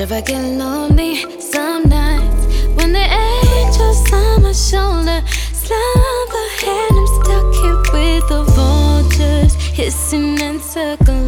if I get lonely some nights when the angels on my shoulder slumber, and I'm stuck here with the vultures hissing and circling.